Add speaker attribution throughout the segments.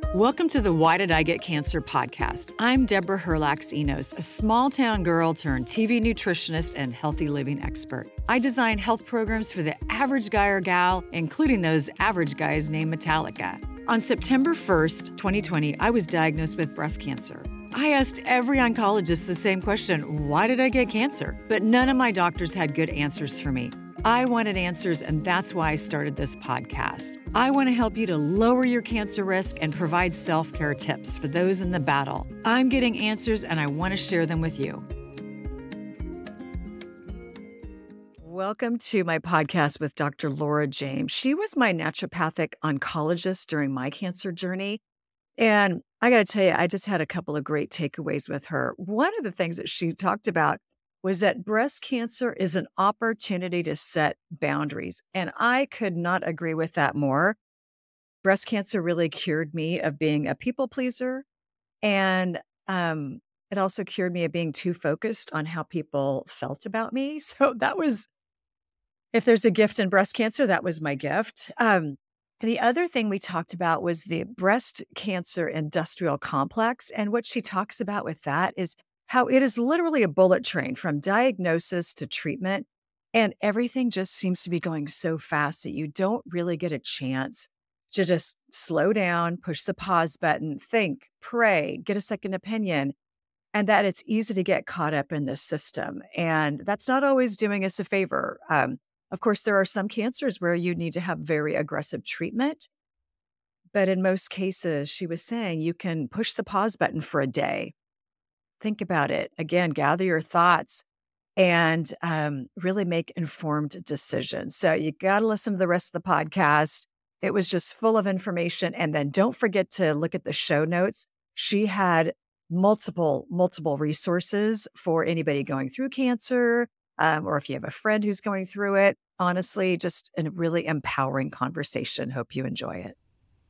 Speaker 1: Welcome to the Why Did I Get Cancer podcast. I'm Deborah Herlax-Enos, a small-town girl turned TV nutritionist and healthy living expert. I design health programs for the average guy or gal, including those average guys named Metallica. On September 1st, 2020, I was diagnosed with breast cancer. I asked every oncologist the same question, why did I get cancer? But none of my doctors had good answers for me. I wanted answers, and that's why I started this podcast. I want to help you to lower your cancer risk and provide self-care tips for those in the battle. I'm getting answers, and I want to share them with you. Welcome to my podcast with Dr. Laura James. She was my naturopathic oncologist during my cancer journey. And I got to tell you, I just had a couple of great takeaways with her. One of the things that she talked about was that breast cancer is an opportunity to set boundaries. And I could not agree with that more. Breast cancer really cured me of being a people pleaser. And it also cured me of being too focused on how people felt about me. So that was, if there's a gift in breast cancer, that was my gift. The other thing we talked about was the breast cancer industrial complex. And what she talks about with that is how it is literally a bullet train from diagnosis to treatment. And everything just seems to be going so fast that you don't really get a chance to just slow down, push the pause button, think, pray, get a second opinion, and that it's easy to get caught up in this system. And that's not always doing us a favor. Of course, there are some cancers where you need to have very aggressive treatment. But in most cases, she was saying you can push the pause button for a day. Think about it. Again, gather your thoughts and really make informed decisions. So you got to listen to the rest of the podcast. It was just full of information. And then don't forget to look at the show notes. She had multiple resources for anybody going through cancer, or if you have a friend who's going through it. Honestly, just a really empowering conversation. Hope you enjoy it.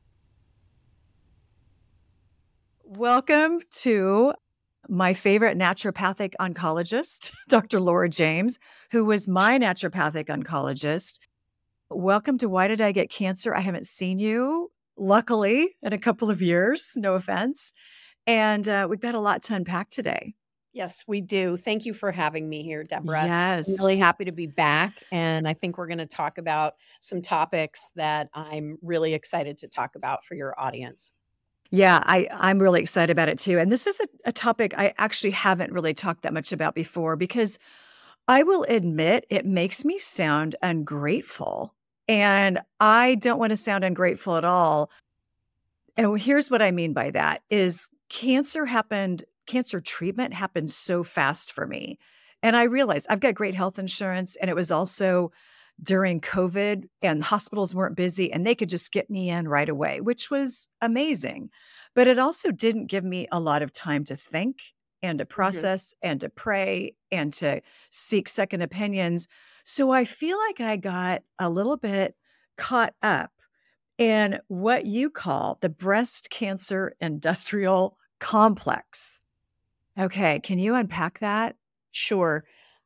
Speaker 1: Welcome to my favorite naturopathic oncologist, Dr. Laura James, who was my naturopathic oncologist. Welcome to Why Did I Get Cancer? I haven't seen you, luckily, in a couple of years, no offense. And we've got a lot to unpack today.
Speaker 2: Yes, we do. Thank you for having me here, Deborah.
Speaker 1: Yes.
Speaker 2: I'm really happy to be back. And I think we're going to talk about some topics that I'm really excited to talk about for your audience.
Speaker 1: Yeah, I'm really excited about it too. And this is a topic I actually haven't really talked that much about before because I will admit it makes me sound ungrateful. And I don't want to sound ungrateful at all. And here's what I mean by that is cancer treatment happened so fast for me. And I realized I've got great health insurance, and it was also during COVID, and hospitals weren't busy and they could just get me in right away, which was amazing. But it also didn't give me a lot of time to think and to process and to pray and to seek second opinions. So I feel like I got a little bit caught up in what you call the breast cancer industrial complex. Okay, can you unpack that?
Speaker 2: Sure.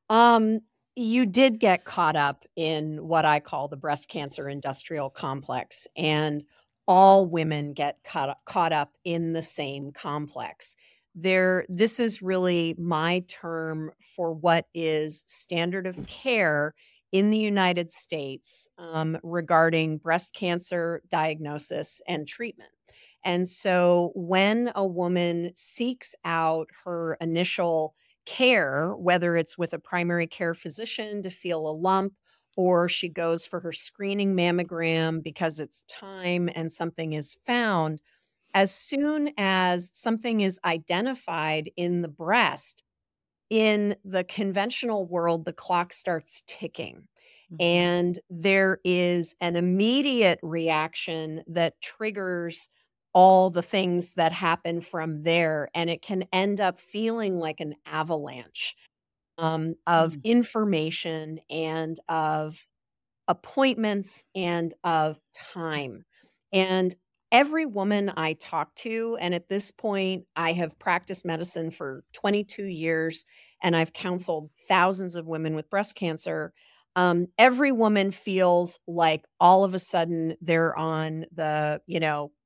Speaker 2: You did get caught up in what I call the breast cancer industrial complex, and all women get caught up in the same complex. This is really my term for what is standard of care in the United States regarding breast cancer diagnosis and treatment. And so when a woman seeks out her initial care, whether it's with a primary care physician to feel a lump, or she goes for her screening mammogram because it's time and something is found, as soon as something is identified in the breast, in the conventional world, the clock starts ticking. And there is an immediate reaction that triggers all the things that happen from there. And it can end up feeling like an avalanche of information and of appointments and of time. And every woman I talk to, and at this point, I have practiced medicine for 22 years and I've counseled thousands of women with breast cancer. Every woman feels like all of a sudden they're on the,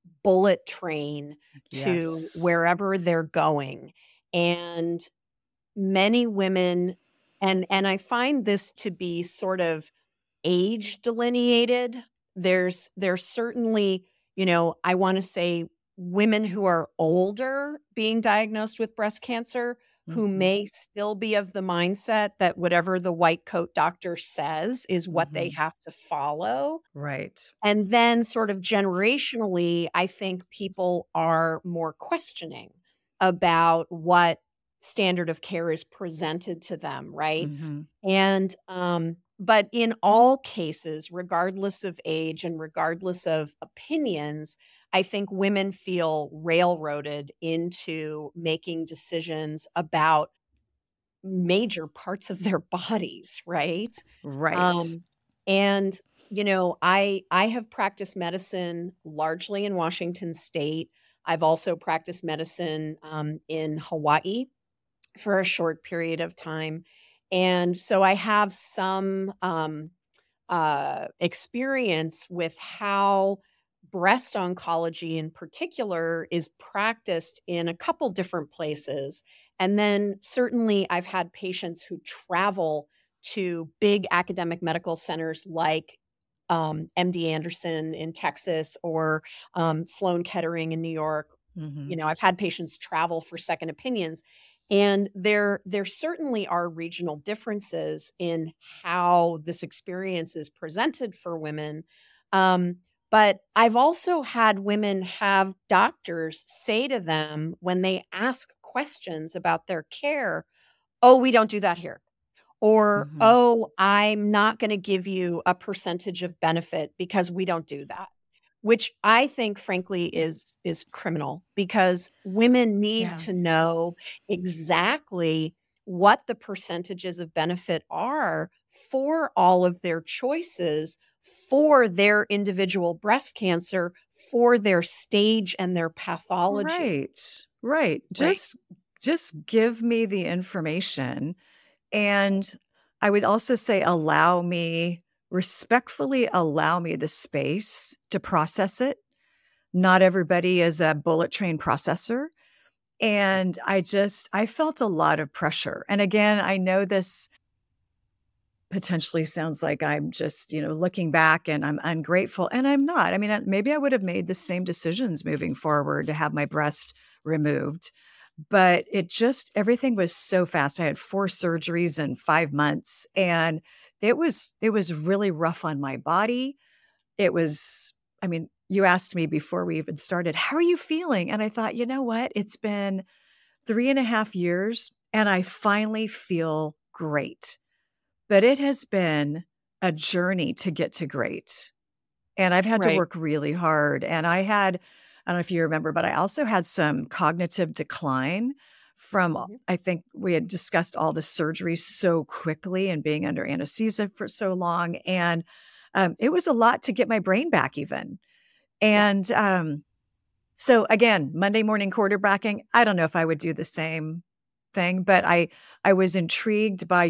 Speaker 2: bullet train to
Speaker 1: Yes.
Speaker 2: wherever they're going. And many women, and I find this to be sort of age delineated. There's certainly, I want to say women who are older being diagnosed with breast cancer who
Speaker 1: Mhm.
Speaker 2: may still be of the mindset that whatever the white coat doctor says is what they
Speaker 1: Mhm.
Speaker 2: have to follow.
Speaker 1: Right.
Speaker 2: And then sort of generationally, I think people are more questioning about what standard of care is presented to them, right?
Speaker 1: Mhm.
Speaker 2: And but in all cases, regardless of age and regardless of opinions, I think women feel railroaded into making decisions about major parts of their bodies, right?
Speaker 1: Right.
Speaker 2: Um, and I have practiced medicine largely in Washington State. I've also practiced medicine in Hawaii for a short period of time, and so I have some experience with how breast oncology in particular is practiced in a couple different places. And then certainly I've had patients who travel to big academic medical centers like MD Anderson in Texas or Sloan Kettering in New York.
Speaker 1: Mhm.
Speaker 2: I've had patients travel for second opinions, and there certainly are regional differences in how this experience is presented for women. Um, but I've also had women have doctors say to them when they ask questions about their care, "Oh, we don't do that here." Or,
Speaker 1: Mhm.
Speaker 2: "Oh, I'm not gonna give you a percentage of benefit because we don't do that." Which I think frankly is criminal because women need
Speaker 1: Yeah.
Speaker 2: to know exactly what the percentages of benefit are for all of their choices for their individual breast cancer, for their stage and their pathology,
Speaker 1: Right. Right.
Speaker 2: right?
Speaker 1: Just give me the information, and I would also say allow me respectfully allow me the space to process it. Not everybody is a bullet train processor, and I felt a lot of pressure. And again, I know this potentially sounds like I'm just, looking back and I'm ungrateful, and I'm not. I mean, maybe I would have made the same decisions moving forward to have my breast removed, but everything was so fast. I had 4 surgeries in 5 months, and it was really rough on my body. It was I mean, you asked me before we even started, "How are you feeling?" And I thought, "You know what? It's been 3.5 years, and I finally feel great." But it has been a journey to get to great, and I've had to
Speaker 2: Right.
Speaker 1: work really hard, and I don't know if you remember, but I also had some cognitive decline from
Speaker 2: Mhm.
Speaker 1: I think we had discussed all the surgeries so quickly and being under anesthesia for so long, and, it was a lot to get my brain back even,
Speaker 2: Yeah.
Speaker 1: and, so again, Monday morning quarterbacking, I don't know if I would do the same thing, but I was intrigued by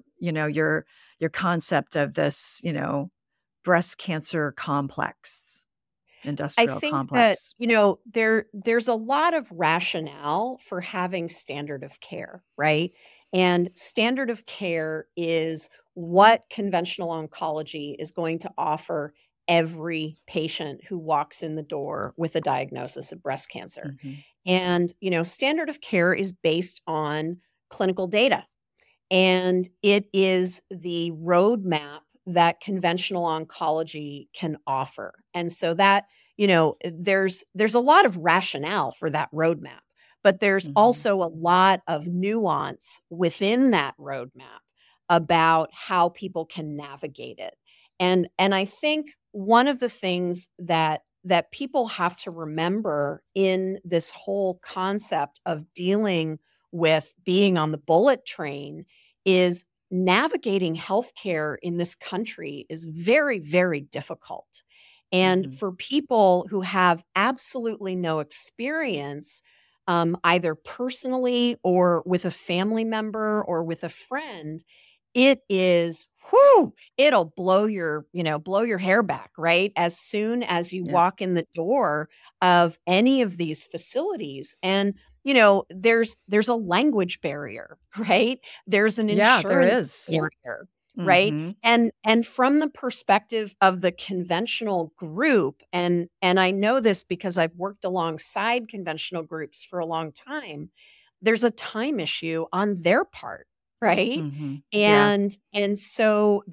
Speaker 1: your concept of this, breast cancer complex,
Speaker 2: I
Speaker 1: industrial
Speaker 2: think that,
Speaker 1: complex.
Speaker 2: there's a lot of rationale for having standard of care, right? And standard of care is what conventional oncology is going to offer every patient who walks in the door with a diagnosis of breast cancer.
Speaker 1: Mhm.
Speaker 2: And, standard of care is based on clinical data. And it is the roadmap that conventional oncology can offer. And so that, there's a lot of rationale for that roadmap, but there's
Speaker 1: Mhm.
Speaker 2: also a lot of nuance within that roadmap about how people can navigate it. And I think one of the things that people have to remember in this whole concept of dealing with being on the bullet train is navigating healthcare in this country is very, very difficult. And
Speaker 1: Mhm.
Speaker 2: for people who have absolutely no experience, either personally or with a family member or with a friend, it is, whoo, it'll blow your hair back, right? As soon as you
Speaker 1: Yeah.
Speaker 2: walk in the door of any of these facilities. And, there's a language barrier, right? There's an
Speaker 1: Yeah, there
Speaker 2: insurance
Speaker 1: is.
Speaker 2: barrier, right?
Speaker 1: Mhm.
Speaker 2: And from the perspective of the conventional group, and I know this because I've worked alongside conventional groups for a long time, there's a time issue on their part, right?
Speaker 1: Mhm. Yeah.
Speaker 2: And so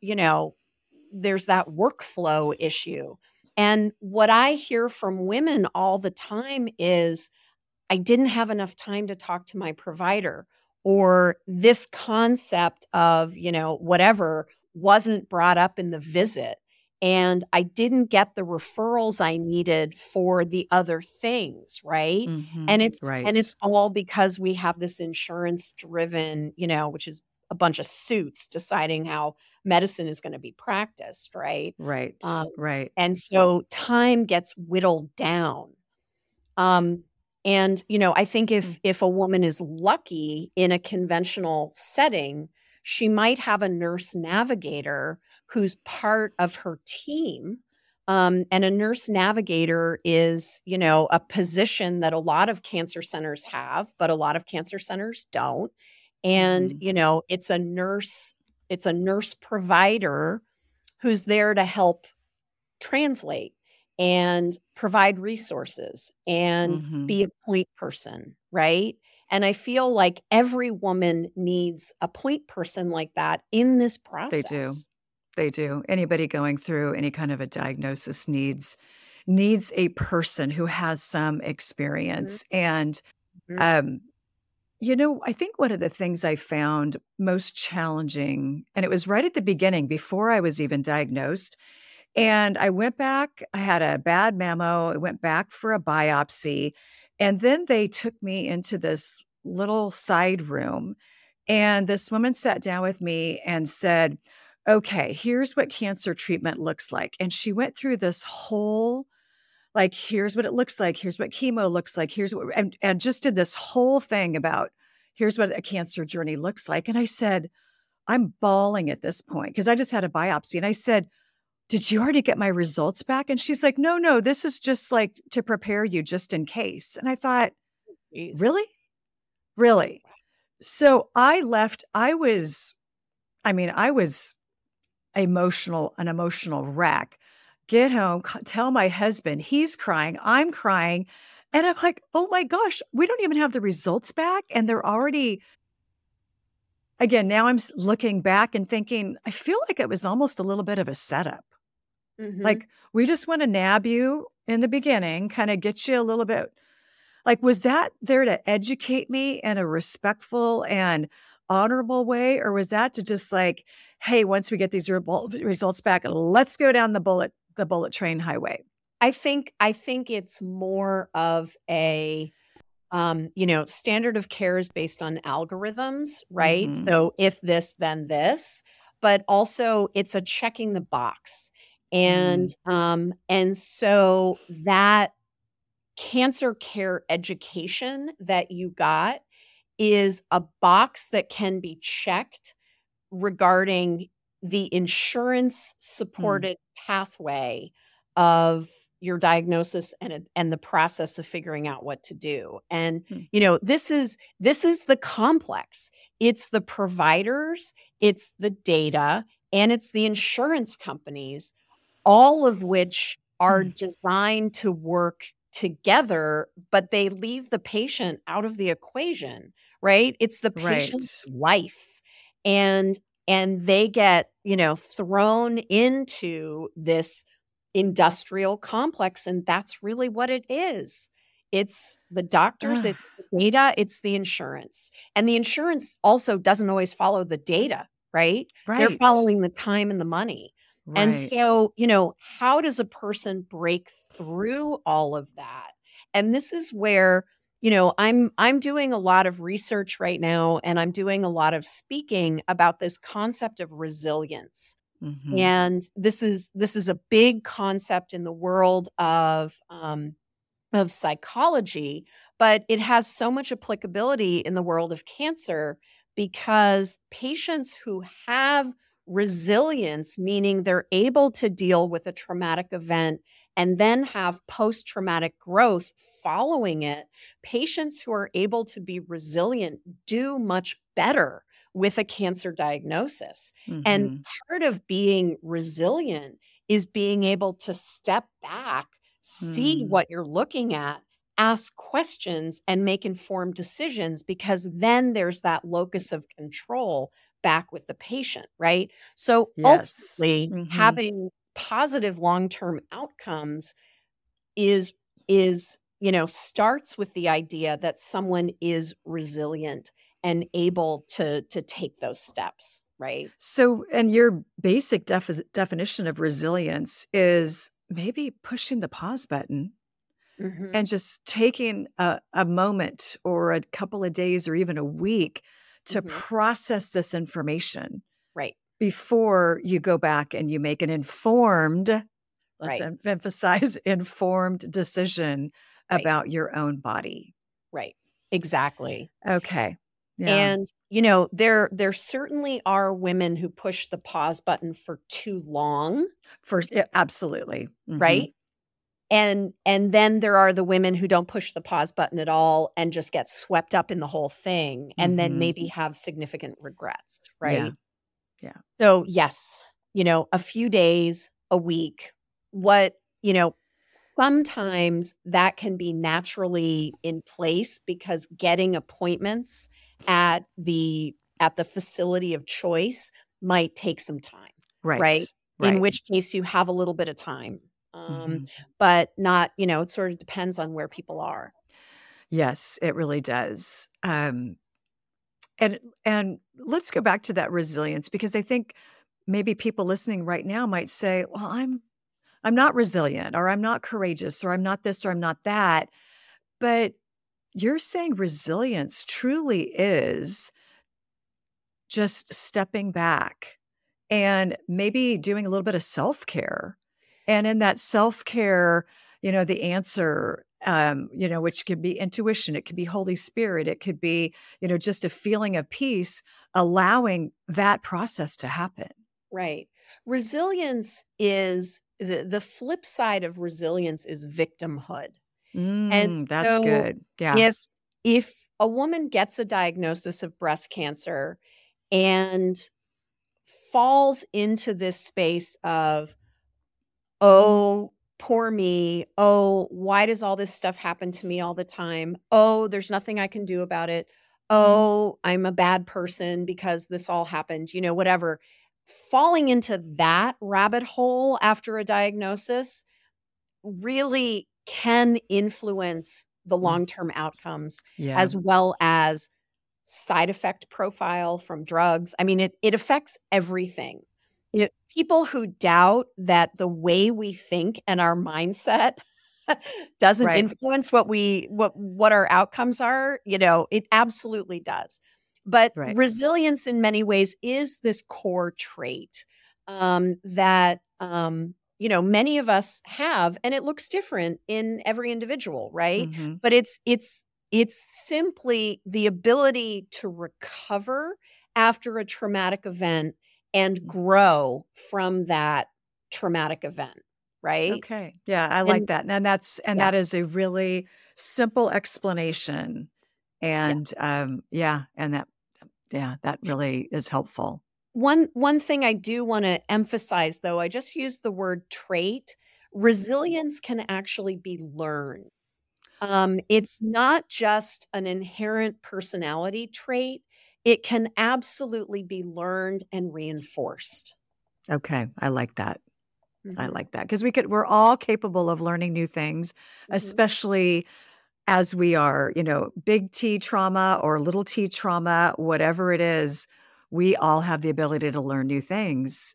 Speaker 2: there's that workflow issue. And what I hear from women all the time is, I didn't have enough time to talk to my provider, or this concept of, whatever wasn't brought up in the visit. And I didn't get the referrals I needed for the other things, right?
Speaker 1: Mhm.
Speaker 2: And it's
Speaker 1: Right.
Speaker 2: all because we have this insurance driven, which is a bunch of suits deciding how medicine is going to be practiced, right?
Speaker 1: Right.
Speaker 2: Um,
Speaker 1: Right.
Speaker 2: and so time gets whittled down. Um, and I think
Speaker 1: Mm.
Speaker 2: if a woman is lucky in a conventional setting, she might have a nurse navigator who's part of her team. And a nurse navigator is, a position that a lot of cancer centers have, but a lot of cancer centers don't. And,
Speaker 1: Mhm.
Speaker 2: it's a nurse provider who's there to help translate and provide resources and
Speaker 1: Mhm.
Speaker 2: be a point person, right? And I feel like every woman needs a point person like that in this
Speaker 1: They do.
Speaker 2: process.
Speaker 1: They do. Anybody going through any kind of a diagnosis needs a person who has some
Speaker 2: Mhm,
Speaker 1: experience. And,
Speaker 2: mhm,
Speaker 1: um, I think one of the things I found most challenging, and it was right at the beginning before I was even diagnosed, and I went back, I had a bad mammo, I went back for a biopsy, and then they took me into this little side room, and this woman sat down with me and said, "Okay, here's what cancer treatment looks like." And she went through this whole, like, here's what it looks like, here's what chemo looks like, here's what, and just did this whole thing about here's what a cancer journey looks like. And I said, I'm bawling at this point because I just had a biopsy. And I said, did you already get my results back? And she's like, no, no, this is just like to prepare you just in case. And I thought,
Speaker 2: geez.
Speaker 1: really? Really? So I left. I was an emotional wreck. Get home, tell my husband, he's crying, I'm crying. And I'm like, oh my gosh, we don't even have the results back. And they're already, again, now looking back and thinking, I feel like it was almost a little bit of a setup.
Speaker 2: Mhm.
Speaker 1: Like, we just want to nab you in the beginning, kind of get you a little bit. Like, was that there to educate me in a respectful and honorable way? Or was that to just like, hey, once we get these results back, let's go down the bullet train highway?
Speaker 2: I think it's more of a standard of care is based on algorithms, right?
Speaker 1: Mhm.
Speaker 2: So if this, then this, but also it's a checking the box. And
Speaker 1: Mm.
Speaker 2: so that cancer care education that you got is a box that can be checked regarding the insurance
Speaker 1: Mm.
Speaker 2: supported pathway of your diagnosis and the process of figuring out what to do. And
Speaker 1: Mm.
Speaker 2: this is the complex. It's the providers, it's the data, and it's the insurance companies, all of which are
Speaker 1: Mm.
Speaker 2: designed to work together, but they leave the patient out of the equation, right? It's the patient's
Speaker 1: Right.
Speaker 2: life. And they get, thrown into this industrial complex, and that's really what it is. It's the doctors,
Speaker 1: Ah,
Speaker 2: it's the data, it's the insurance. And the insurance also doesn't always follow the data, right? They're
Speaker 1: right.
Speaker 2: following the time and the money. And
Speaker 1: Right.
Speaker 2: so, how does a person break through all of that? And this is where, I'm doing a lot of research right now, and I'm doing a lot of speaking about this concept of resilience.
Speaker 1: Mhm.
Speaker 2: And this is a big concept in the world of psychology, but it has so much applicability in the world of cancer because patients who have resilience, meaning they're able to deal with a traumatic event and then have post-traumatic growth following it, patients who are able to be resilient do much better with a cancer diagnosis. And
Speaker 1: Mm-hmm.
Speaker 2: part of being resilient is being able to step back, see
Speaker 1: Mm.
Speaker 2: what you're looking at, ask questions, and make informed decisions, because then there's that locus of control back with the patient, right? So
Speaker 1: Yes.
Speaker 2: ultimately,
Speaker 1: Mm-hmm.
Speaker 2: having positive long-term outcomes is starts with the idea that someone is resilient and able to take those steps, right?
Speaker 1: So, and your basic definition of resilience is maybe pushing the pause button
Speaker 2: Mhm.
Speaker 1: and just taking a moment or a couple of days or even a week to
Speaker 2: Mhm.
Speaker 1: process this information
Speaker 2: Right.
Speaker 1: before you go back and you make an informed, let's
Speaker 2: Right.
Speaker 1: emphasize, informed decision
Speaker 2: Right.
Speaker 1: about your own body.
Speaker 2: Right. Exactly.
Speaker 1: Okay. Yeah.
Speaker 2: And, there certainly are women who push the pause button for too long,
Speaker 1: Yeah, absolutely. Hmm.
Speaker 2: right? And then there are the women who don't push the pause button at all and just get swept up in the whole thing and then
Speaker 1: Hmm.
Speaker 2: maybe have significant regrets,
Speaker 1: Yeah.
Speaker 2: right?
Speaker 1: Yeah.
Speaker 2: So, yes, a few days, a week, what, sometimes that can be naturally in place because getting appointments at the facility of choice might take some time, right?
Speaker 1: Right.
Speaker 2: In
Speaker 1: Right.
Speaker 2: which case you have a little bit of time.
Speaker 1: Hmm.
Speaker 2: But not, it sort of depends on where people are.
Speaker 1: Yes, it really does. And let's go back to that resilience because I think maybe people listening right now might say, "Well, I'm not resilient or I'm not courageous or I'm not this or I'm not that." But you're saying resilience truly is just stepping back and maybe doing a little bit of self-care. And in that self-care, the answer, which could be intuition, it could be Holy Spirit, it could be, just a feeling of peace, allowing that process to happen.
Speaker 2: Right. Resilience is the flip side of resilience is victimhood. And
Speaker 1: That's
Speaker 2: so
Speaker 1: good. Yeah.
Speaker 2: if if a woman gets a diagnosis of breast cancer and falls into this space of, "Oh, poor me. Oh, why does all this stuff happen to me all the time? Oh, there's nothing I can do about it. Oh, I'm a bad person because this all happened," whatever. Falling into that rabbit hole after a diagnosis really can influence the
Speaker 1: Mm,
Speaker 2: long-term outcomes
Speaker 1: yeah.
Speaker 2: as well as side effect profile from drugs. I mean, it affects everything. People who doubt that the way we think and our mindset doesn't
Speaker 1: Right.
Speaker 2: influence what our outcomes are, it absolutely does. But
Speaker 1: Right.
Speaker 2: resilience in many ways is this core trait that many of us have, and it looks different in every individual, right?
Speaker 1: Hmm.
Speaker 2: But it's simply the ability to recover after a traumatic event and grow from that traumatic event, right?
Speaker 1: Okay. Yeah, I like
Speaker 2: And
Speaker 1: that. And
Speaker 2: yeah,
Speaker 1: that is a really simple explanation.
Speaker 2: yeah.
Speaker 1: And yeah, and that really is helpful.
Speaker 2: One thing I do wanna emphasize, though, I just used the word trait. Resilience can actually be learned. It's not just an inherent personality trait, it can absolutely be learned and reinforced.
Speaker 1: Okay, I like that. I
Speaker 2: Mhm,
Speaker 1: like that because we're all capable of learning new things,
Speaker 2: mhm.
Speaker 1: especially as we are, big T trauma or little T trauma, whatever it is, we all have the ability to learn new things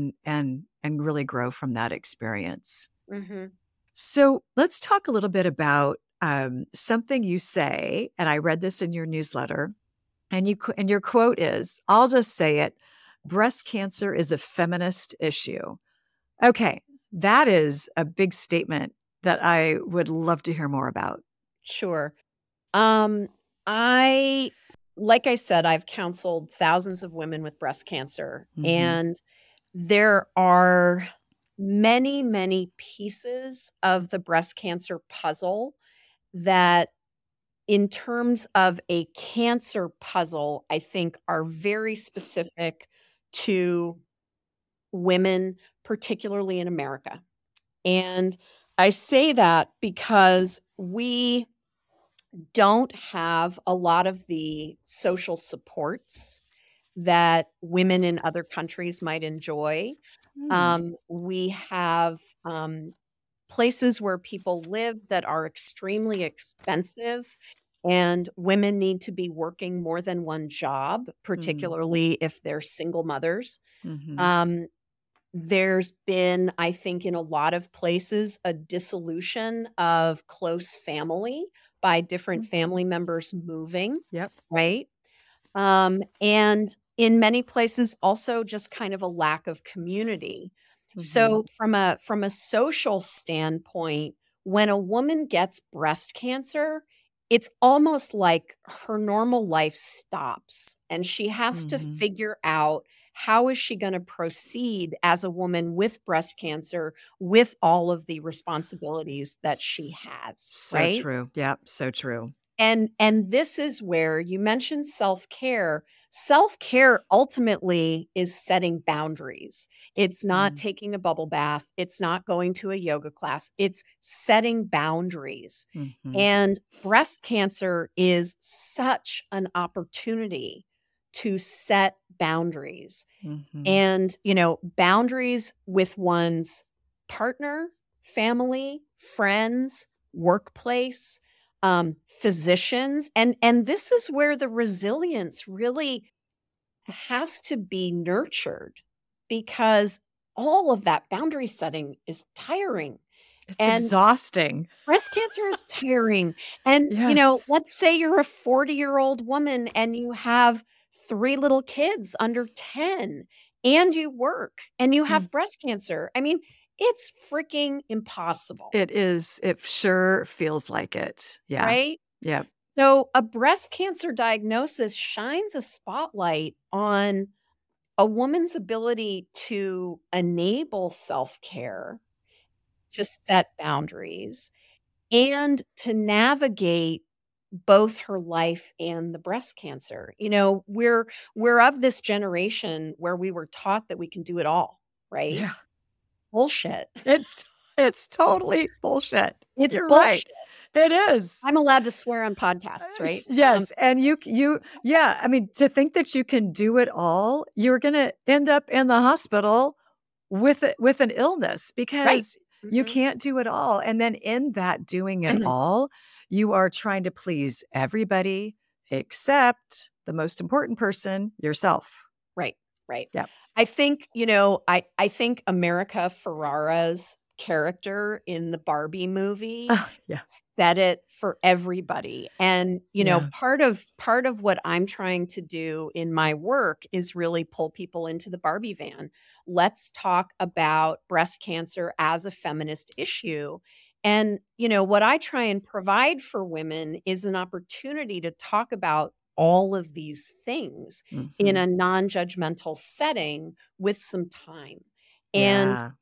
Speaker 1: and really grow from that experience.
Speaker 2: Mhm.
Speaker 1: So let's talk a little bit about something you say, and I read this in your newsletter, and your quote is, "I'll just say it: breast cancer is a feminist issue." Okay, that is a big statement that I would love to hear more about.
Speaker 2: Sure. Um, I like I said, I've counseled thousands of women with breast cancer, and there are many, many pieces of the breast cancer puzzle that, in terms of a cancer puzzle, I think are very specific to women, particularly in America. And I say that because we don't have a lot of the social supports that women in other countries might enjoy. We have places where people live that are extremely expensive, and women need to be working more than one job, particularly if they're single mothers. Um, there's been, I think, in a lot of places, a dissolution of close family by different family members moving,
Speaker 1: Yep.
Speaker 2: right? And in many places, also just kind of a lack of community. So from a social standpoint, when a woman gets breast cancer, it's almost like her normal life stops, and she has to figure out, how is she going to proceed as a woman with breast cancer with all of the responsibilities that she has,
Speaker 1: So
Speaker 2: right?
Speaker 1: true. Yep. So true.
Speaker 2: And this is where you mentioned self-care. Self-care ultimately is setting boundaries. It's not taking a bubble bath. It's not going to a yoga class. It's setting boundaries. And breast cancer is such an opportunity to set boundaries. And, boundaries with one's partner, family, friends, workplace, physicians. And this is where the resilience really has to be nurtured, because all of that boundary setting is tiring.
Speaker 1: It's
Speaker 2: And
Speaker 1: exhausting.
Speaker 2: breast cancer is tiring. And,
Speaker 1: Yes.
Speaker 2: let's say you're a 40-year-old woman and you have 3 little kids under 10, and you work and you have breast cancer. I mean, it's freaking impossible,
Speaker 1: It is. It sure feels like it. Yeah.
Speaker 2: right?
Speaker 1: Yep.
Speaker 2: So a breast cancer diagnosis shines a spotlight on a woman's ability to enable self-care, to set boundaries, and to navigate both her life and the breast cancer. We're of this generation where we were taught that we can do it all, right?
Speaker 1: Yeah.
Speaker 2: Bullshit.
Speaker 1: It's totally bullshit.
Speaker 2: It's
Speaker 1: You're right.
Speaker 2: bullshit.
Speaker 1: It is.
Speaker 2: I'm allowed to swear on podcasts, right?
Speaker 1: Yes, and yeah, I mean, to think that you can do it all, you're gonna end up in the hospital with an illness,
Speaker 2: Right.
Speaker 1: because you can't do it all, and then in that doing it all, you are trying to please everybody except the most important person, yourself.
Speaker 2: Right, right.
Speaker 1: Yep.
Speaker 2: I think, I think America Ferrara's character in the Barbie movie
Speaker 1: Yeah.
Speaker 2: said it for everybody. And,
Speaker 1: Yeah.
Speaker 2: part of what I'm trying to do in my work is really pull people into the Barbie van. Let's talk about breast cancer as a feminist issue. And, what I try and provide for women is an opportunity to talk about all of these things in a non-judgmental setting with some time. And
Speaker 1: Yeah.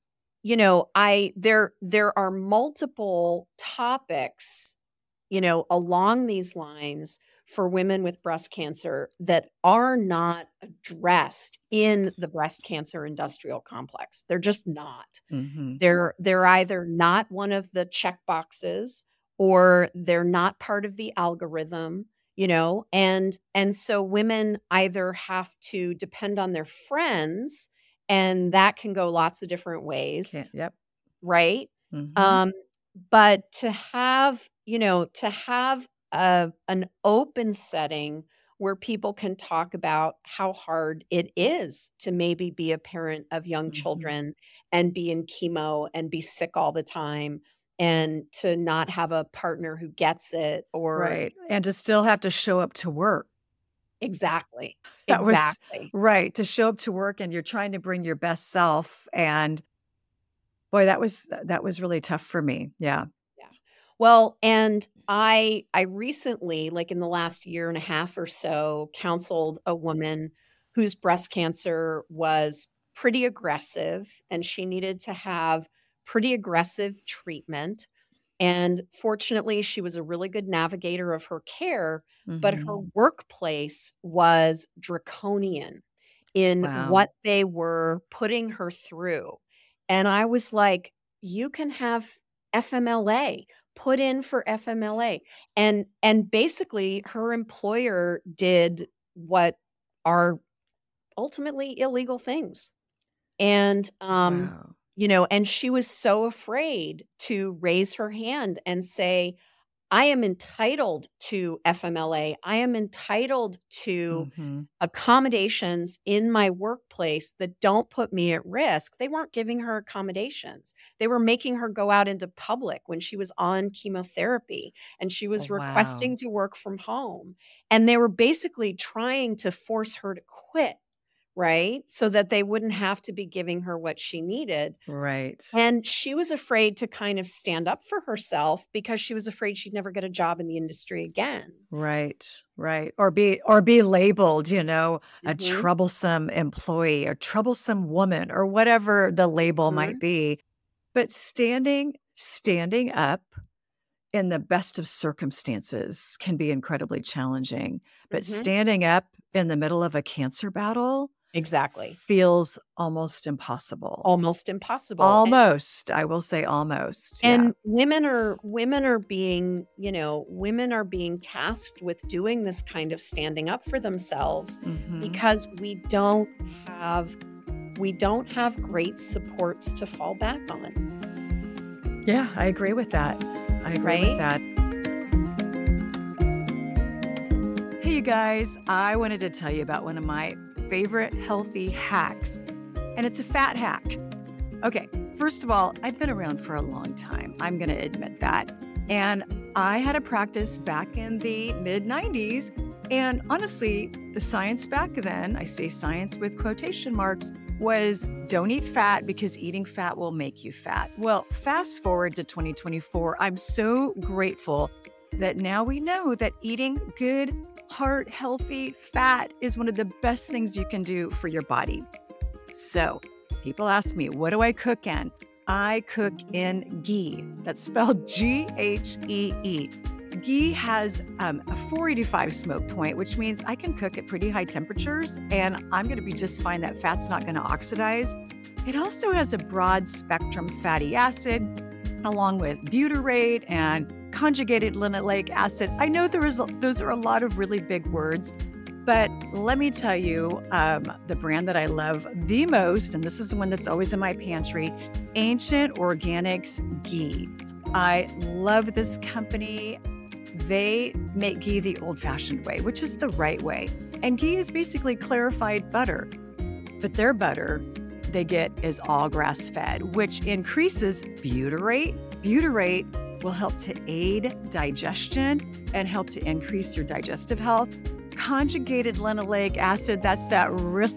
Speaker 2: there are multiple topics, along these lines for women with breast cancer that are not addressed in the breast cancer industrial complex. They're just not. They're either not one of the check boxes, or they're not part of the algorithm, and so women either have to depend on their friends, and that can go lots of different ways,
Speaker 1: Yep.
Speaker 2: right? But to have an open setting where people can talk about how hard it is to maybe be a parent of young children and be in chemo and be sick all the time, and to not have a partner who gets it, or
Speaker 1: Right, and to still have to show up to work.
Speaker 2: exactly,
Speaker 1: That was
Speaker 2: exactly.
Speaker 1: right, to show up to work and you're trying to bring your best self, and boy, that was really tough for me. Yeah.
Speaker 2: Yeah. Well, and I recently, like in the last year and a half or so, counseled a woman whose breast cancer was pretty aggressive and she needed to have pretty aggressive treatment. And fortunately, she was a really good navigator of her care, but her
Speaker 1: Mhm.
Speaker 2: workplace was draconian in
Speaker 1: Wow.
Speaker 2: what they were putting her through. And I was like, you can have FMLA, put in for FMLA. And basically her employer did what are ultimately illegal things. And
Speaker 1: Wow.
Speaker 2: and she was so afraid to raise her hand and say, I am entitled to FMLA. I am entitled to
Speaker 1: Mhm.
Speaker 2: accommodations in my workplace that don't put me at risk. They weren't giving her accommodations. They were making her go out into public when she was on chemotherapy and she
Speaker 1: Oh,
Speaker 2: was
Speaker 1: wow.
Speaker 2: requesting to work from home. And they were basically trying to force her to quit, right? So that they wouldn't have to be giving her what she needed.
Speaker 1: Right.
Speaker 2: And she was afraid to kind of stand up for herself because she was afraid she'd never get a job in the industry again.
Speaker 1: Right. Right. Or be labeled, a
Speaker 2: Mhm,
Speaker 1: troublesome employee or troublesome woman or whatever the label might
Speaker 2: mhm,
Speaker 1: be. But standing up in the best of circumstances can be incredibly challenging. But
Speaker 2: mhm.
Speaker 1: standing up in the middle of a cancer battle
Speaker 2: Exactly.
Speaker 1: feels almost impossible.
Speaker 2: Almost impossible.
Speaker 1: Almost, I will say almost, yeah.
Speaker 2: And women are being tasked with doing this kind of standing up for themselves
Speaker 1: Mhm.
Speaker 2: because we don't have great supports to fall back on,
Speaker 1: Yeah, I agree with that. I agree with
Speaker 2: right?
Speaker 1: that. Hey, you guys, I wanted to tell you about one of my favorite healthy hacks, and it's a fat hack. Okay, first of all, I've been around for a long time. I'm going to admit that. And I had a practice back in the mid 90s. And honestly, the science back then, I say science with quotation marks, was don't eat fat because eating fat will make you fat. Well, fast forward to 2024, I'm so grateful that now we know that eating good, heart healthy fat is one of the best things you can do for your body. So, people ask me, what do I cook in? I cook in ghee. That's spelled Ghee. Ghee has a 485 smoke point, which means I can cook at pretty high temperatures and I'm going to be just fine. That fat's not going to oxidize. It also has a broad spectrum fatty acid, along with butyrate and conjugated linoleic acid. I know those are a lot of really big words, but let me tell you, the brand that I love the most, and this is the one that's always in my pantry, Ancient Organics Ghee. I love this company. They make ghee the old-fashioned way, which is the right way. And ghee is basically clarified butter. But their butter they get is all grass-fed, which increases butyrate. Butyrate will help to aid digestion and help to increase your digestive health. Conjugated linoleic acid, that's that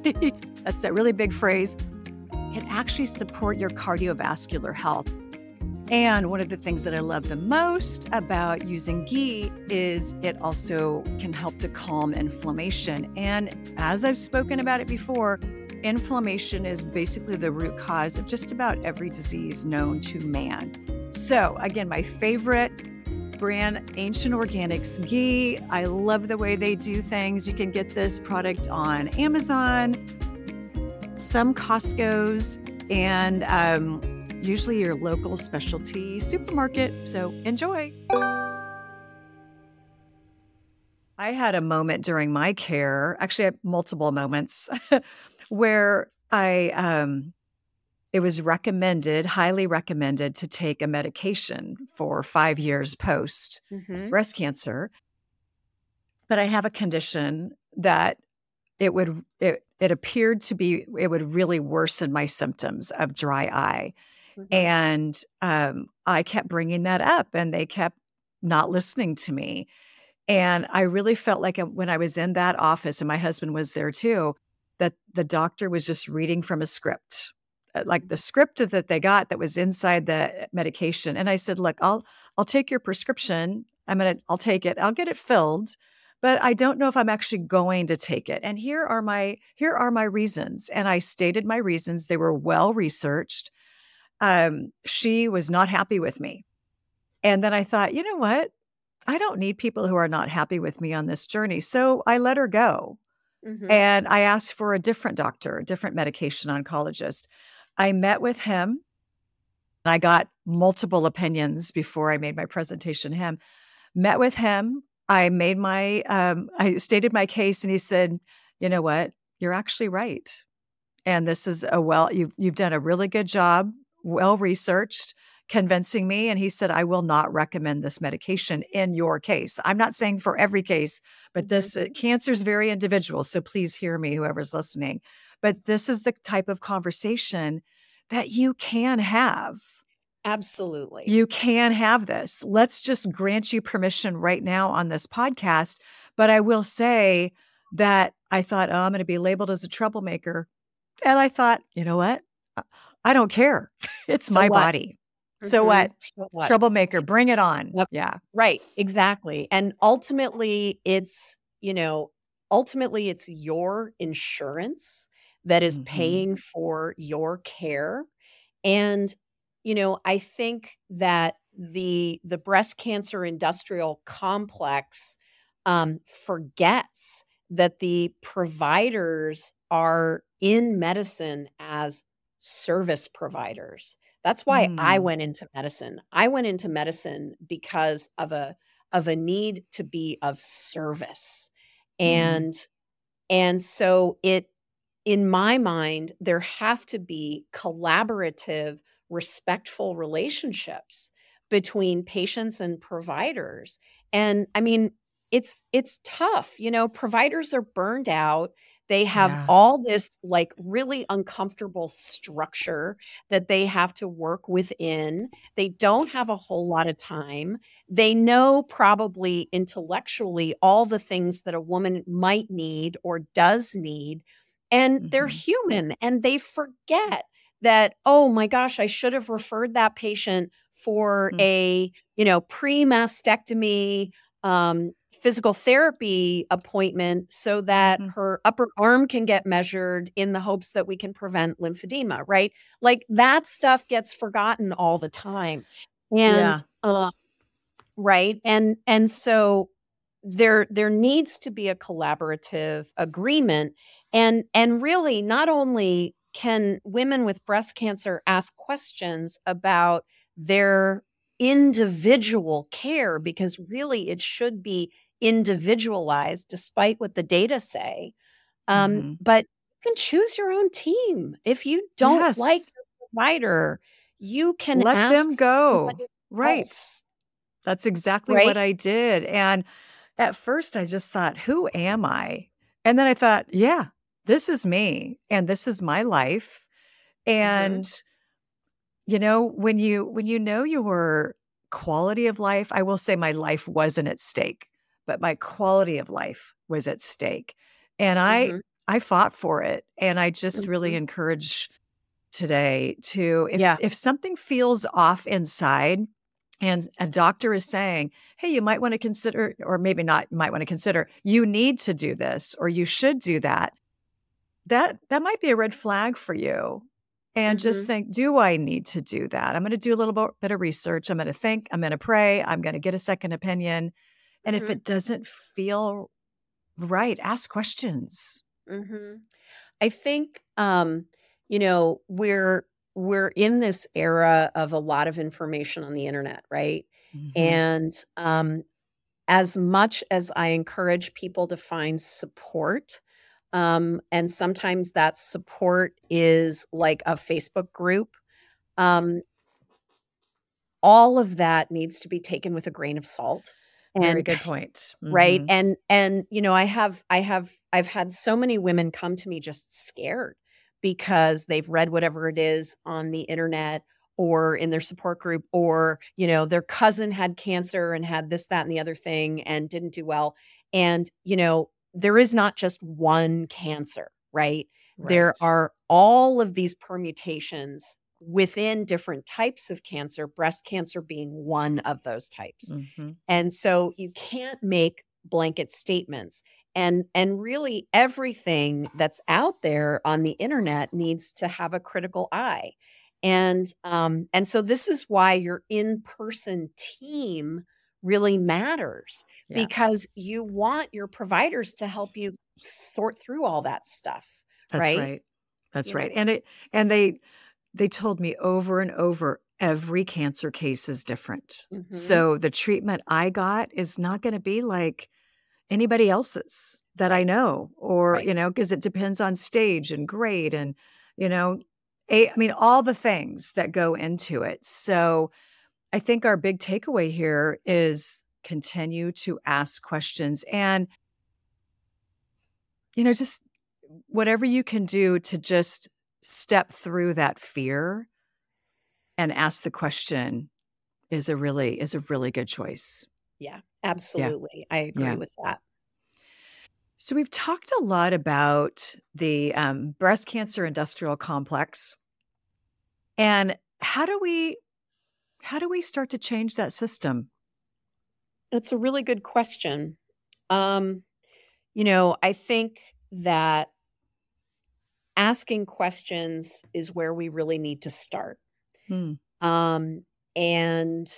Speaker 1: really big phrase, can actually support your cardiovascular health. And one of the things that I love the most about using ghee is it also can help to calm inflammation. And as I've spoken about it before, inflammation is basically the root cause of just about every disease known to man. So, again, my favorite brand, Ancient Organics Ghee. I love the way they do things. You can get this product on Amazon, some Costco's, and usually your local specialty supermarket. So enjoy. I had a moment during my care, actually, I had multiple moments where it was recommended, highly recommended, to take a medication for 5 years post
Speaker 2: Mhm.
Speaker 1: breast cancer. But I have a condition that it appeared to be it would really worsen my symptoms of dry eye.
Speaker 2: Mhm.
Speaker 1: And, I kept bringing that up, and they kept not listening to me. And I really felt like, when I was in that office, and my husband was there too, that the doctor was just reading from a script, like the script that they got that was inside the medication. And I said, "Look, I'll take your prescription. I'll take it. I'll get it filled, but I don't know if I'm actually going to take it. And here are my reasons." And I stated my reasons. They were well researched. She was not happy with me. And then I thought, you know what? I don't need people who are not happy with me on this journey. So I let her go.
Speaker 2: Mhm.
Speaker 1: And I asked for a different doctor, a different medication oncologist. I met with him and I got multiple opinions before I made my presentation to him. Met with him. I stated my case and he said, "You know what? You're actually right. And this is you've done a really good job, well researched, convincing me." And he said, "I will not recommend this medication in your case." I'm not saying for every case, but
Speaker 2: Mhm.
Speaker 1: this cancer is very individual. So please hear me, whoever's listening. But this is the type of conversation that you can have.
Speaker 2: Absolutely.
Speaker 1: You can have this. Let's just grant you permission right now on this podcast. But I will say that I thought, "Oh, I'm going to be labeled as a troublemaker." And I thought, you know what? I I don't care. It's
Speaker 2: So
Speaker 1: my
Speaker 2: what?
Speaker 1: body. So what?
Speaker 2: Mhm. So what?
Speaker 1: Troublemaker, bring it on.
Speaker 2: Yep.
Speaker 1: Yeah.
Speaker 2: Right, exactly, and ultimately it's your insurance that is
Speaker 1: Mhm.
Speaker 2: paying for your care, and, I think that the breast cancer industrial complex, forgets that the providers are in medicine as service providers. That's why I
Speaker 1: Mm.
Speaker 2: went into medicine. I went into medicine because of a need to be of service.
Speaker 1: Mhm.
Speaker 2: And and so it in my mind, there have to be collaborative, respectful relationships between patients and providers. And I mean, it's tough. Providers are burned out. They have
Speaker 1: Yeah.
Speaker 2: all this like really uncomfortable structure that they have to work within. They don't have a whole lot of time. They know probably intellectually all the things that a woman might need or does need, and they're
Speaker 1: Mhm.
Speaker 2: human and they forget that, oh my gosh, I should have referred that patient for
Speaker 1: Mm.
Speaker 2: a, pre-mastectomy physical therapy appointment so that
Speaker 1: Mhm.
Speaker 2: her upper arm can get measured in the hopes that we can prevent lymphedema, right? Like that stuff gets forgotten all the time. And
Speaker 1: Yeah.
Speaker 2: right? And so there needs to be a collaborative agreement, and really not only can women with breast cancer ask questions about their individual care, because really it should be individualized despite what the data say,
Speaker 1: Mhm.
Speaker 2: but you can choose your own team. If you don't like
Speaker 1: Yes.
Speaker 2: the provider, you can
Speaker 1: Let
Speaker 2: ask
Speaker 1: them
Speaker 2: for
Speaker 1: go.
Speaker 2: somebody
Speaker 1: Right.
Speaker 2: else,
Speaker 1: That's exactly what
Speaker 2: right?
Speaker 1: I did. And at first I just thought, "Who am I?" And then I thought, "Yeah, this is me and this is my life."
Speaker 2: Mhm.
Speaker 1: And when you know your quality of life, I will say my life wasn't at stake, but my quality of life was at stake. And
Speaker 2: Mhm.
Speaker 1: I fought for it. And I just really
Speaker 2: Mhm.
Speaker 1: encourage today to,
Speaker 2: Yeah.
Speaker 1: if something feels off inside and a doctor is saying, "Hey, you might want to consider," or maybe not, you might want to consider, "You need to do this or you should do that." That might be a red flag for you. And just
Speaker 2: Mhm.
Speaker 1: think, "Do I need to do that? I'm gonna do a little bit of research. I'm gonna think, I'm gonna pray, I'm gonna get a second opinion." And if
Speaker 2: Mhm.
Speaker 1: it doesn't feel right, ask questions.
Speaker 2: Mhm. I think, we're in this era of a lot of information on the internet, right?
Speaker 1: Mhm.
Speaker 2: And, as much as I encourage people to find support, and sometimes that support is like a Facebook group, um, all of that needs to be taken with a grain of salt.
Speaker 1: Very
Speaker 2: And
Speaker 1: good point.
Speaker 2: right?
Speaker 1: Mhm.
Speaker 2: And I've had so many women come to me just scared because they've read whatever it is on the internet or in their support group, or, their cousin had cancer and had this, that, and the other thing and didn't do well. And, there is not just one cancer, right? There
Speaker 1: Right.
Speaker 2: are all of these permutations within different types of cancer, breast cancer being one of those types.
Speaker 1: Mm-hmm.
Speaker 2: And so you can't make blanket statements. And really everything that's out there on the internet needs to have a critical eye. And so this is why your in-person team really matters,
Speaker 1: Yeah,
Speaker 2: because you want your providers to help you sort through all that stuff,
Speaker 1: that's
Speaker 2: right?
Speaker 1: right. That's
Speaker 2: You
Speaker 1: right.
Speaker 2: know,
Speaker 1: And they told me over and over, every cancer case is different.
Speaker 2: mhm,
Speaker 1: So the treatment I got is not going to be like anybody else's that I
Speaker 2: right,
Speaker 1: know, or,
Speaker 2: right.
Speaker 1: because it depends on stage and grade and, you know, I mean, all the things that go into it. So I think our big takeaway here is continue to ask questions and, just whatever you can do to just step through that fear and ask the question is a really good choice.
Speaker 2: Yeah,
Speaker 1: Yeah.
Speaker 2: absolutely. I agree
Speaker 1: Yeah.
Speaker 2: with that.
Speaker 1: So we've talked a lot about the breast cancer industrial complex, and how do we start to change that system?
Speaker 2: That's a really good question. Um, I think that asking questions is where we really need to start.
Speaker 1: Hmm.
Speaker 2: And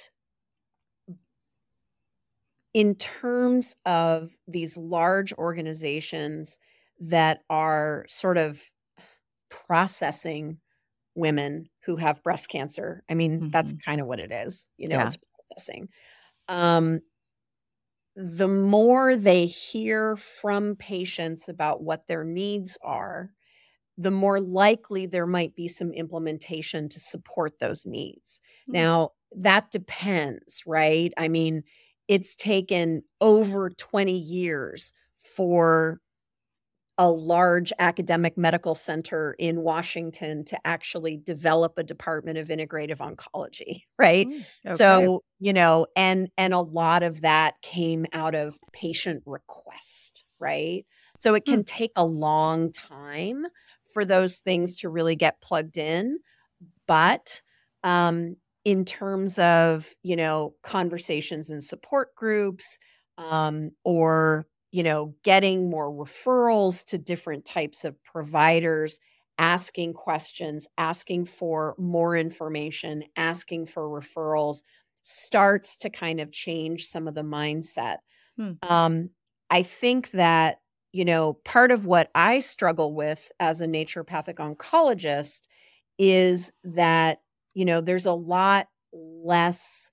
Speaker 2: in terms of these large organizations that are sort of processing women who have breast cancer, I mean, that's
Speaker 1: Mhm.
Speaker 2: kind of what it is.
Speaker 1: Yeah.
Speaker 2: It's processing. Um, the more they hear from patients about what their needs are, the more likely there might be some implementation to support those needs.
Speaker 1: Mm.
Speaker 2: Now, that depends, right? I mean, it's taken over 20 years for a large academic medical center in Washington to actually develop a department of integrative oncology, right?
Speaker 1: Mm. Okay.
Speaker 2: So, and a lot of that came out of patient request, right? So it
Speaker 1: Hmm.
Speaker 2: can take a long time for those things to really get plugged in, but in terms of, conversations and support groups, or, getting more referrals to different types of providers, asking questions, asking for more information, asking for referrals starts to kind of change some of the mindset.
Speaker 1: Hmm.
Speaker 2: Um, I think that, part of what I struggle with as a naturopathic oncologist is that, there's a lot less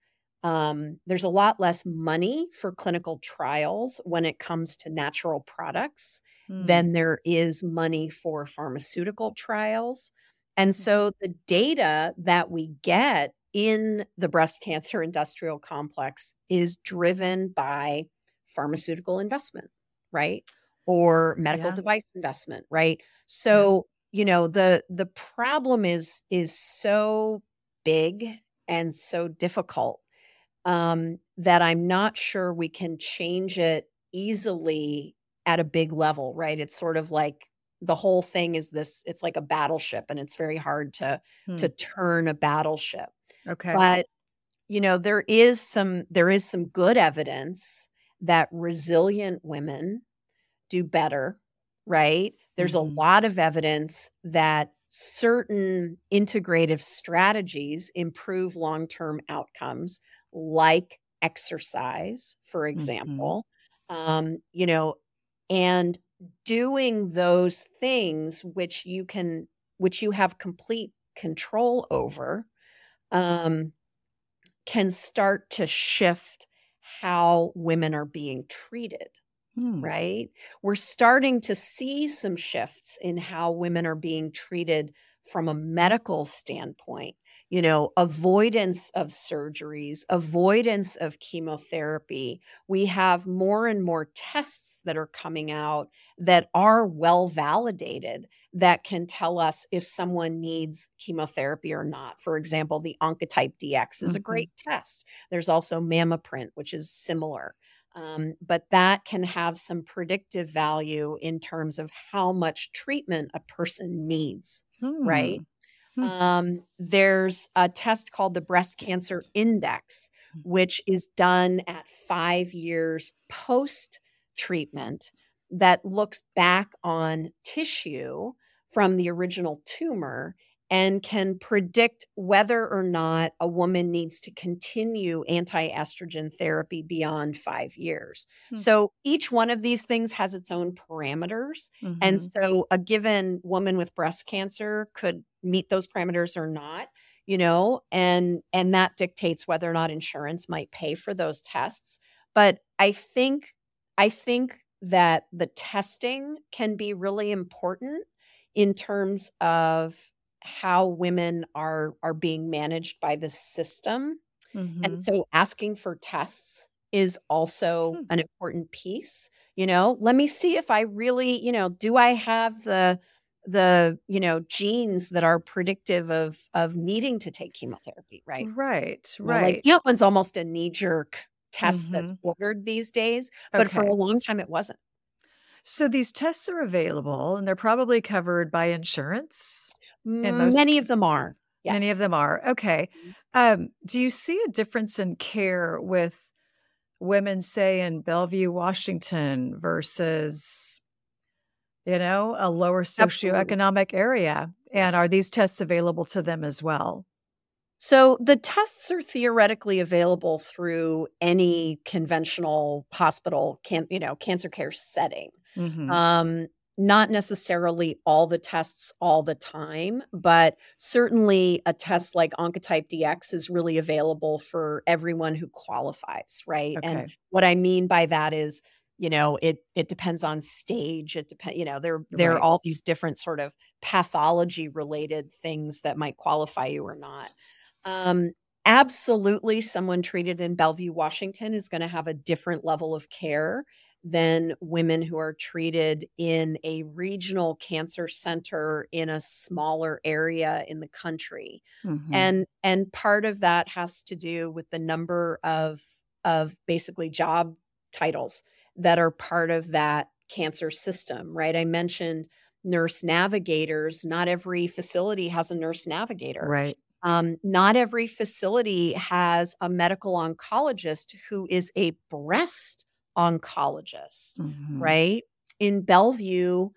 Speaker 2: money for clinical trials when it comes to natural products
Speaker 1: Hmm.
Speaker 2: than there is money for pharmaceutical trials. And
Speaker 1: Mhm.
Speaker 2: so the data that we get in the breast cancer industrial complex is driven by pharmaceutical investment, right? Or medical
Speaker 1: Yeah.
Speaker 2: device investment, right?
Speaker 1: Yeah.
Speaker 2: So, the problem is so big and so difficult, that I'm not sure we can change it easily at a big level, right? It's sort of like the whole thing is this, it's like a battleship, and it's very hard to
Speaker 1: Hmm.
Speaker 2: turn a battleship.
Speaker 1: Okay.
Speaker 2: But there is some good evidence that resilient women do better, right? There's a
Speaker 1: Mhm.
Speaker 2: lot of evidence that certain integrative strategies improve long-term outcomes, like exercise, for
Speaker 1: Mhm.
Speaker 2: example. Um, you know, and doing those things which you have complete control over, um, can start to shift how women are being treated,
Speaker 1: Hmm.
Speaker 2: right? We're starting to see some shifts in how women are being treated from a medical standpoint, avoidance of surgeries, avoidance of chemotherapy. We have more and more tests that are coming out that are well validated that can tell us if someone needs chemotherapy or not. For example, the Oncotype DX is a
Speaker 1: Mhm.
Speaker 2: great test. There's also MammaPrint, which is similar. But that can have some predictive value in terms of how much treatment a person needs, right?
Speaker 1: Hmm. Hmm.
Speaker 2: There's a test called the Breast Cancer Index, which is done at 5 years post treatment that looks back on tissue from the original tumor and can predict whether or not a woman needs to continue anti-estrogen therapy beyond 5 years.
Speaker 1: Hmm.
Speaker 2: So each one of these things has its own parameters. And
Speaker 1: Mhm.
Speaker 2: so a given woman with breast cancer could meet those parameters or not, and that dictates whether or not insurance might pay for those tests. But I think that the testing can be really important in terms of how women are being managed by the system. And
Speaker 1: Mhm.
Speaker 2: so asking for tests is also
Speaker 1: Hmm.
Speaker 2: an important piece. Let me see if I really, do I have the genes that are predictive of needing to take chemotherapy, right?
Speaker 1: Right,
Speaker 2: Like
Speaker 1: right.
Speaker 2: one's almost a knee-jerk test that's
Speaker 1: Mhm.
Speaker 2: ordered these days, but for a
Speaker 1: Okay.
Speaker 2: long time it wasn't.
Speaker 1: So these tests are available, and they're probably covered by insurance in
Speaker 2: Many
Speaker 1: most
Speaker 2: of them are.
Speaker 1: many of
Speaker 2: Yes.
Speaker 1: them are. Okay. Do you see a difference in care with women, say, in Bellevue, Washington versus, a lower
Speaker 2: Absolutely.
Speaker 1: socioeconomic area? And are
Speaker 2: Yes.
Speaker 1: these tests available to them as well?
Speaker 2: So the tests are theoretically available through any conventional hospital cancer care setting.
Speaker 1: Mhm.
Speaker 2: Um, Not necessarily all the tests all the time, but certainly a test like Oncotype DX is really available for everyone who qualifies, right? And
Speaker 1: Okay.
Speaker 2: what I mean by that is, it depends on stage. It depends, there are
Speaker 1: Right.
Speaker 2: all these different sort of pathology related things that might qualify you or not. Um, Absolutely, someone treated in Bellevue, Washington is gonna have a different level of care than women who are treated in a regional cancer center in a smaller area in the country.
Speaker 1: Mhm.
Speaker 2: And part of that has to do with the number of basically job titles that are part of that cancer system, right? I mentioned nurse navigators. Not every facility has a nurse navigator.
Speaker 1: Right.
Speaker 2: Not every facility has a medical oncologist who is a breast oncologist,
Speaker 1: Mhm.
Speaker 2: right? In Bellevue,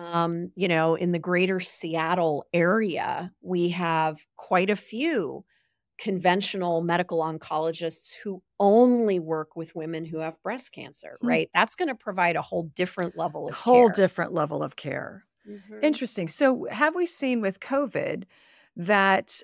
Speaker 2: in the greater Seattle area, we have quite a few conventional medical oncologists who only work with women who have breast cancer,
Speaker 1: Hmm.
Speaker 2: right? That's going to provide a whole different level of
Speaker 1: Whole
Speaker 2: care.
Speaker 1: different level of care.
Speaker 2: Mhm.
Speaker 1: Interesting. So, have we seen with COVID that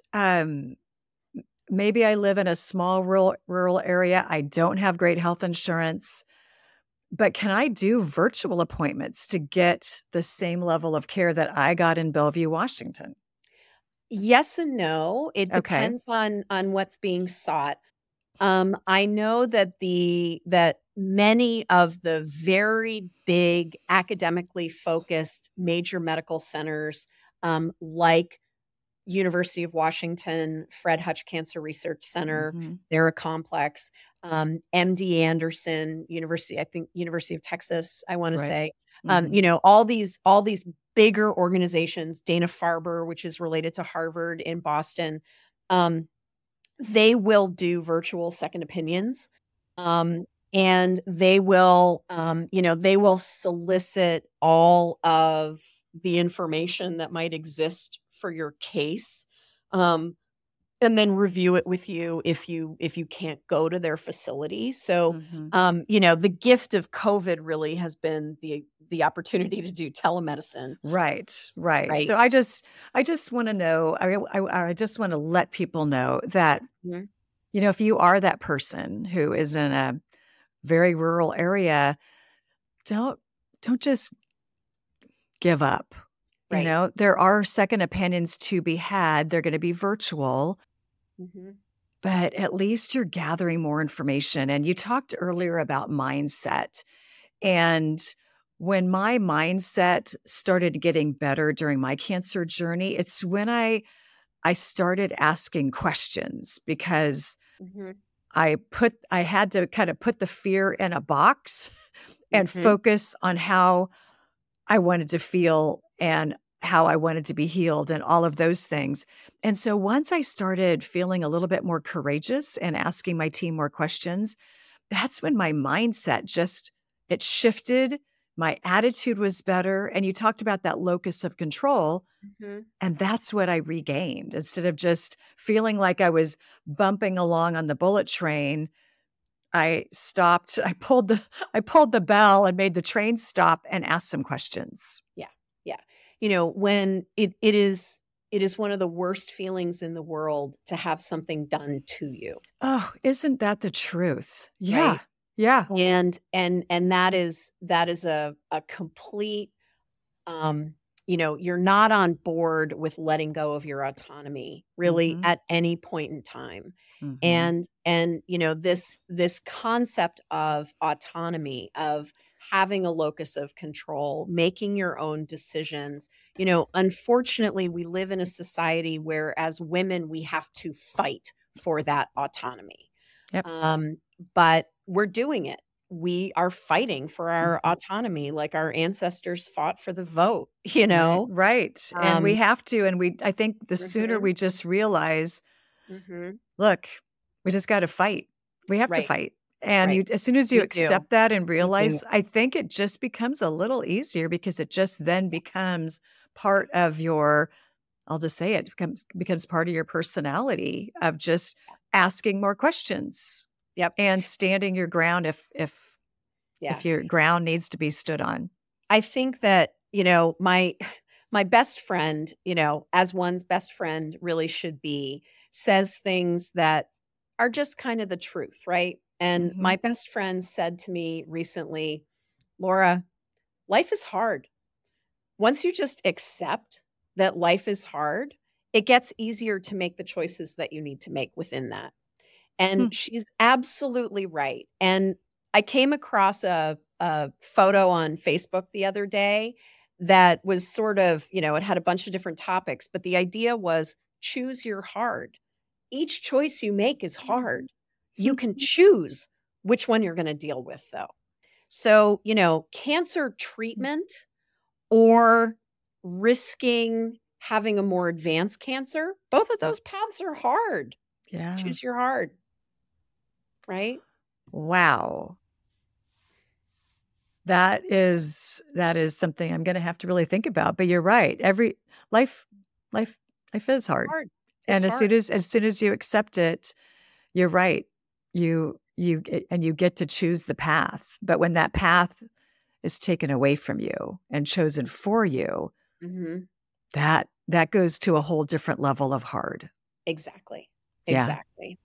Speaker 1: maybe I live in a small rural area, I don't have great health insurance, but can I do virtual appointments to get the same level of care that I got in Bellevue, Washington?
Speaker 2: Yes and no. It
Speaker 1: Okay.
Speaker 2: depends on what's being sought. I know that many of the very big academically focused major medical centers, like University of Washington, Fred Hutch Cancer Research Center,
Speaker 1: Mhm.
Speaker 2: they're a complex. MD Anderson University, I think University of Texas, I want to
Speaker 1: Right.
Speaker 2: say,
Speaker 1: Mhm.
Speaker 2: all these bigger organizations, Dana Farber, which is related to Harvard in Boston, um, they will do virtual second opinions. Um, and they will solicit all of the information that might exist for your case. Um, and then review it with you if you can't go to their facility. So,
Speaker 1: Mhm.
Speaker 2: the gift of COVID really has been the opportunity to do telemedicine,
Speaker 1: Right, right.
Speaker 2: right?
Speaker 1: So I just wanna know, I just wanna let people know that,
Speaker 2: Mhm.
Speaker 1: if you are that person who is in a very rural area, don't don't just give up.
Speaker 2: Right.
Speaker 1: There are second opinions to be had. They're gonna be virtual,
Speaker 2: Mhm.
Speaker 1: but at least you're gathering more information. And you talked earlier about mindset. And when my mindset started getting better during my cancer journey, it's when I started asking questions because
Speaker 2: Mhm.
Speaker 1: I had to kind of put the fear in a box and
Speaker 2: Mhm.
Speaker 1: focus on how I wanted to feel, and how I wanted to be healed and all of those things. And so once I started feeling a little bit more courageous and asking my team more questions, that's when my mindset just it shifted. My attitude was better. And you talked about that locus of control.
Speaker 2: Mhm.
Speaker 1: And that's what I regained. Instead of just feeling like I was bumping along on the bullet train, I stopped. I pulled the bell and made the train stop and asked some questions.
Speaker 2: Yeah. Yeah. When it is one of the worst feelings in the world to have something done to you,
Speaker 1: Oh, isn't that the truth? Yeah.
Speaker 2: right?
Speaker 1: Yeah.
Speaker 2: And that is a complete um you're not on board with letting go of your autonomy really
Speaker 1: Mhm.
Speaker 2: at any point in time.
Speaker 1: Mhm.
Speaker 2: And this concept of autonomy, of having a locus of control, making your own decisions. Unfortunately, we live in a society where as women we have to fight for that autonomy.
Speaker 1: Yep.
Speaker 2: um, but we're doing it. We are fighting for our
Speaker 1: Mhm.
Speaker 2: autonomy like our ancestors fought for the vote,
Speaker 1: Right. Right. And we
Speaker 2: Um,
Speaker 1: have to I think the sooner
Speaker 2: mhm,
Speaker 1: we just realize,
Speaker 2: mhm.
Speaker 1: look, we just got to fight. We have to
Speaker 2: Right,
Speaker 1: fight. And
Speaker 2: right.
Speaker 1: as soon as you
Speaker 2: We do.
Speaker 1: accept that and
Speaker 2: We do.
Speaker 1: realize, I think it just becomes a little easier because it just then becomes part of your I'll just say it becomes part of your personality of just asking more questions
Speaker 2: Yep.
Speaker 1: and standing your ground
Speaker 2: Yeah.
Speaker 1: if your ground needs to be stood on.
Speaker 2: I think that, my best friend, as one's best friend really should be, says things that are just kind of the truth, right? And
Speaker 1: Mhm.
Speaker 2: my best friend said to me recently, Laura, life is hard. Once you just accept that life is hard, it gets easier to make the choices that you need to make within that. And
Speaker 1: Hmm.
Speaker 2: she's absolutely right. And I came across a photo on Facebook the other day that was sort of, it had a bunch of different topics, but the idea was choose your hard. Each choice you make is hard. You can choose which one you're going to deal with, though. So, cancer treatment or risking having a more advanced cancer, both of those paths are hard.
Speaker 1: Yeah.
Speaker 2: Choose your hard, right?
Speaker 1: Wow. That is something I'm gonna have to really think about, but you're right. Every life life life is hard.
Speaker 2: Hard. It's
Speaker 1: And
Speaker 2: hard.
Speaker 1: as soon as you accept it, you're right. You get to choose the path. But when that path is taken away from you and chosen for you,
Speaker 2: Mhm.
Speaker 1: that goes to a whole different level of hard.
Speaker 2: Exactly.
Speaker 1: Yeah.
Speaker 2: Exactly.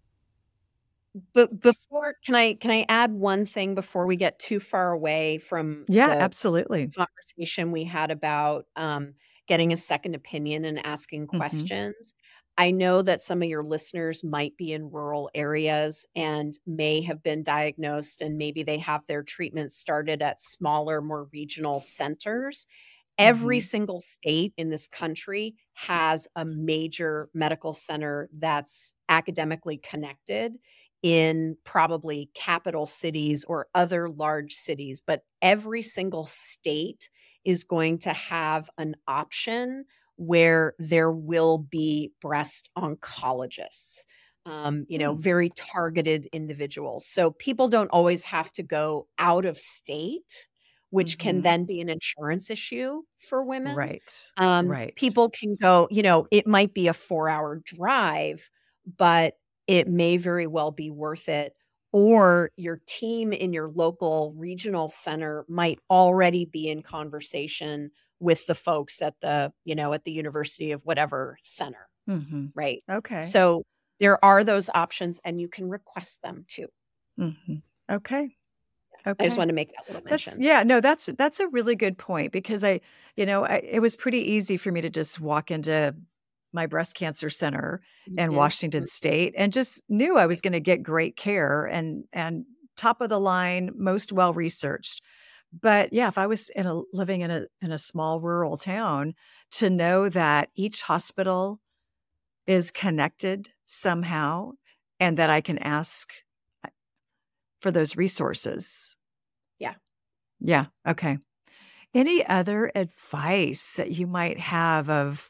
Speaker 2: But before can I add one thing before we get too far away from
Speaker 1: Yeah,
Speaker 2: the
Speaker 1: absolutely.
Speaker 2: conversation we had about, getting a second opinion and asking
Speaker 1: Mhm.
Speaker 2: questions? I know that some of your listeners might be in rural areas and may have been diagnosed, and maybe they have their treatment started at smaller, more regional centers. Every
Speaker 1: Mhm.
Speaker 2: single state in this country has a major medical center that's academically connected in probably capital cities or other large cities, but every single state is going to have an option where there will be breast oncologists,
Speaker 1: Hmm.
Speaker 2: very targeted individuals. So people don't always have to go out of state, which can
Speaker 1: Mhm.
Speaker 2: then be an insurance issue for women.
Speaker 1: Right. Right.
Speaker 2: People can go, it might be a 4-hour drive, but it may very well be worth it. Or your team in your local regional center might already be in conversation with the folks at the university of whatever center,
Speaker 1: Mhm.
Speaker 2: right?
Speaker 1: Okay.
Speaker 2: So there are those options and you can request them too.
Speaker 1: Mhm. Okay.
Speaker 2: I just
Speaker 1: Okay.
Speaker 2: wanted to make that little
Speaker 1: That's
Speaker 2: mention.
Speaker 1: yeah, no, that's a really good point because it was pretty easy for me to just walk into my breast cancer center in
Speaker 2: Mhm,
Speaker 1: Washington
Speaker 2: mhm,
Speaker 1: State and just knew I was
Speaker 2: right.
Speaker 1: going to get great care and top of the line, most well researched. But yeah, if I was living in a small rural town, to know that each hospital is connected somehow and that I can ask for those resources.
Speaker 2: Yeah.
Speaker 1: Yeah, okay. Any other advice that you might have of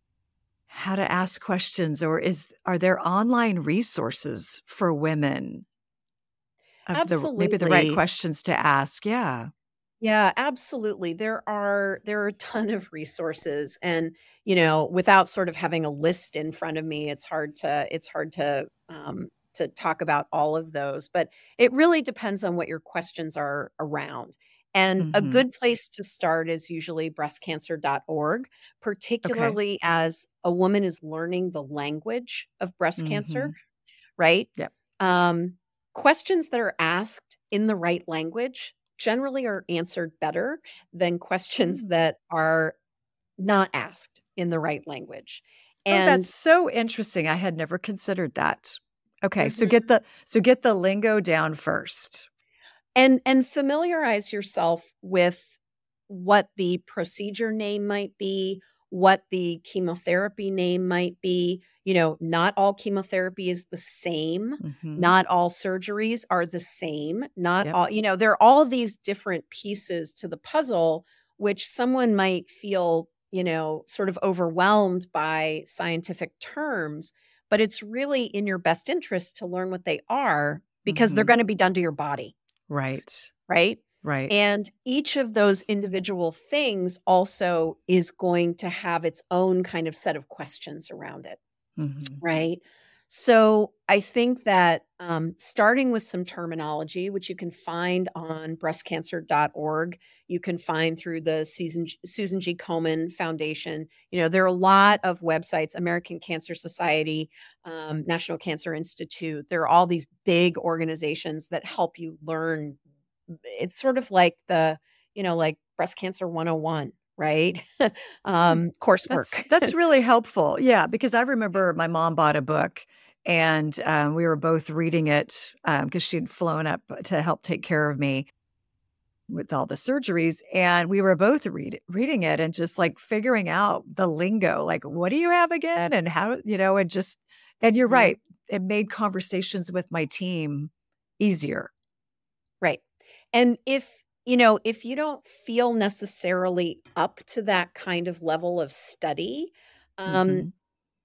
Speaker 1: how to ask questions, or are there online resources for women of maybe the right
Speaker 2: Absolutely.
Speaker 1: questions to ask? Yeah.
Speaker 2: Yeah, absolutely. There are a ton of resources, and without sort of having a list in front of me, it's hard to talk about all of those. But it really depends on what your questions are around. And a
Speaker 1: Mhm.
Speaker 2: good place to start is usually breastcancer.org,
Speaker 1: Okay.
Speaker 2: particularly as a woman is learning the language of breast cancer,
Speaker 1: Mhm.
Speaker 2: right?
Speaker 1: Yep.
Speaker 2: Um, Questions that are asked in the right language generally are answered better than questions
Speaker 1: Mm.
Speaker 2: that are not asked in the right language.
Speaker 1: Oh, that's
Speaker 2: And
Speaker 1: so interesting. I had never considered that. Okay, so
Speaker 2: mhm.
Speaker 1: get the lingo down first.
Speaker 2: And familiarize yourself with what the procedure name might be, what the chemotherapy name might be. Not all chemotherapy is the same.
Speaker 1: Mhm.
Speaker 2: Not all surgeries are the same. Not
Speaker 1: Yep.
Speaker 2: all, there are all these different pieces to the puzzle, which someone might feel, sort of overwhelmed by scientific terms, but it's really in your best interest to learn what they are because they're
Speaker 1: Mhm.
Speaker 2: going to be done to your body.
Speaker 1: Right.
Speaker 2: Right?
Speaker 1: Right.
Speaker 2: And each of those individual things also is going to have its own kind of set of questions around it,
Speaker 1: Mhm.
Speaker 2: right? So I think that starting with some terminology, which you can find on breastcancer.org, you can find through the Susan G. Komen Foundation. There are a lot of websites, American Cancer Society, National Cancer Institute. There are all these big organizations that help you learn. It's sort of like like breast cancer 101, right?
Speaker 1: Hmm.
Speaker 2: Coursework.
Speaker 1: That's really helpful. Yeah, because I remember my mom bought a book and we were both reading it because she'd flown up to help take care of me with all the surgeries. And we were both reading it and just like figuring out the lingo, like, what do you have again? And how, and you're
Speaker 2: Mhm.
Speaker 1: right. It made conversations with my team easier.
Speaker 2: Right. And if you don't feel necessarily up to that kind of level of study, um,
Speaker 1: Hmm.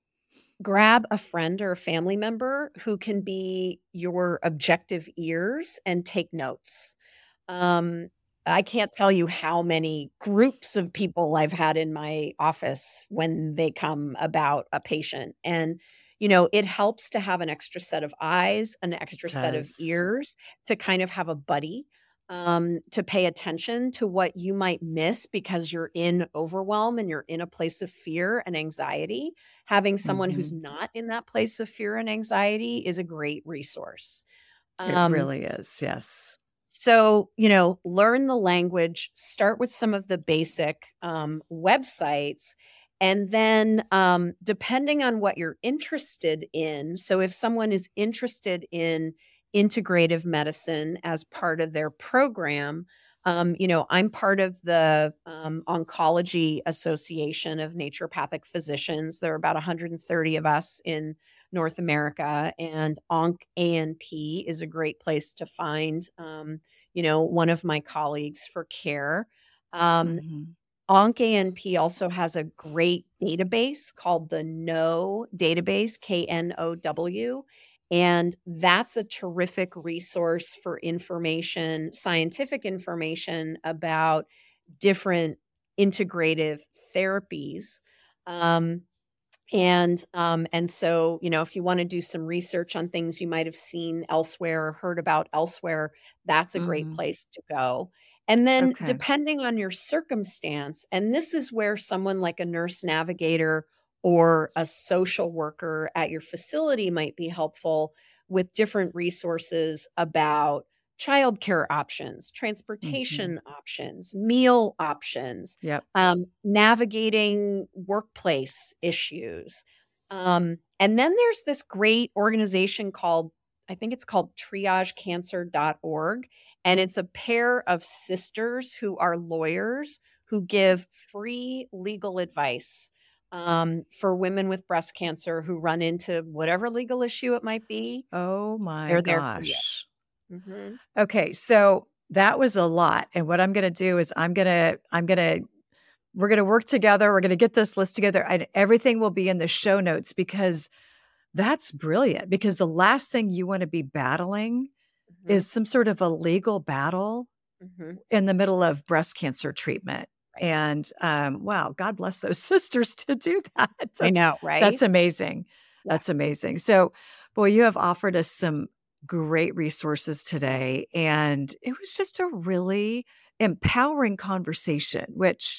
Speaker 2: grab a friend or a family member who can be your objective ears and take notes. Um, I can't tell you how many groups of people I've had in my office when they come about a patient. And, it helps to have an extra set of eyes, an
Speaker 1: It
Speaker 2: extra set of
Speaker 1: does.
Speaker 2: ears to kind of have a buddy, to pay attention to what you might miss because you're in overwhelm and you're in a place of fear and anxiety. Having someone who's
Speaker 1: Hmm.
Speaker 2: not in that place of fear and anxiety is a great resource.
Speaker 1: It
Speaker 2: Um,
Speaker 1: really is. Yes.
Speaker 2: so, learn the language, start with some of the basic websites. And then, depending on what you're interested in, so if someone is interested in integrative medicine as part of their program, I'm part of the Oncology Association of Naturopathic Physicians. There are about 130 of us in North America, and ONC-ANP is a great place to find. One of my colleagues for care. Um,
Speaker 1: Hmm.
Speaker 2: ONC-ANP also has a great database called the KNOW database, KNOW. And that's a terrific resource for information, scientific information about different integrative therapies. Um, and so, if you wanna do some research on things you might have seen elsewhere or heard about elsewhere, that's a great
Speaker 1: Hmm.
Speaker 2: place to go. And then
Speaker 1: Okay.
Speaker 2: depending on your circumstance, and this is where someone like a nurse navigator or a social worker at your facility might be helpful with different resources about childcare options,
Speaker 1: Hmm.
Speaker 2: transportation options, meal options,
Speaker 1: Yep.
Speaker 2: navigating workplace issues. And then there's this great organization called, I think it's called triagecancer.org. And it's a pair of sisters who are lawyers who give free legal advice for women with breast cancer who run into whatever legal issue it might be.
Speaker 1: Oh my
Speaker 2: They're there for you.
Speaker 1: gosh.
Speaker 2: Mhm.
Speaker 1: Okay, so that was a lot. And what I'm going to do is we're going to work together. We're going to get this list together and everything will be in the show notes because that's brilliant. Because the last thing you want to be battling
Speaker 2: Mhm.
Speaker 1: is some sort of a legal battle
Speaker 2: Mhm.
Speaker 1: in the middle of breast cancer treatment.
Speaker 2: Right.
Speaker 1: And wow, God bless those sisters to do that.
Speaker 2: I know,
Speaker 1: That's
Speaker 2: right?
Speaker 1: amazing.
Speaker 2: Yeah.
Speaker 1: That's amazing. So, boy, you have offered us some great resources today. And it was just a really empowering conversation, which,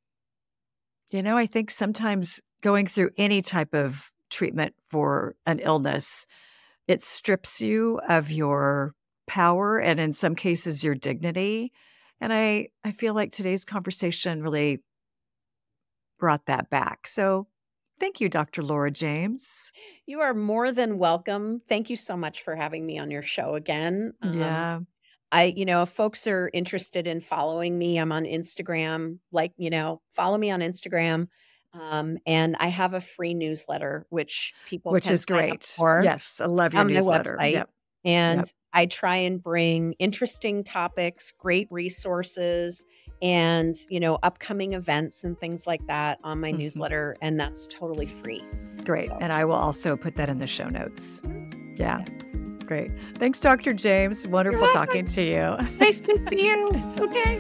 Speaker 1: I think sometimes going through any type of treatment for an illness, it strips you of your power and in some cases your dignity. And I feel like today's conversation really brought that back. So thank you, Dr. Laura James.
Speaker 2: You are more than welcome. Thank you so much for having me on your show again.
Speaker 1: Yeah,
Speaker 2: If folks are interested in following me, I'm on Instagram, follow me on Instagram. And I have a free newsletter, which people
Speaker 1: which
Speaker 2: can
Speaker 1: is
Speaker 2: sign up
Speaker 1: great.
Speaker 2: for
Speaker 1: Yes, I love your
Speaker 2: on my
Speaker 1: newsletter.
Speaker 2: website.
Speaker 1: Yep,
Speaker 2: And
Speaker 1: yep.
Speaker 2: I try and bring interesting topics, great resources, and, upcoming events and things like that on my
Speaker 1: Mhm.
Speaker 2: newsletter. And that's totally free.
Speaker 1: Great.
Speaker 2: So,
Speaker 1: And I will also put that in the show notes. Yeah,
Speaker 2: yeah.
Speaker 1: great. Thanks, Dr. James.
Speaker 2: You're
Speaker 1: Wonderful talking
Speaker 2: welcome.
Speaker 1: to you.
Speaker 2: Nice to see you. Okay.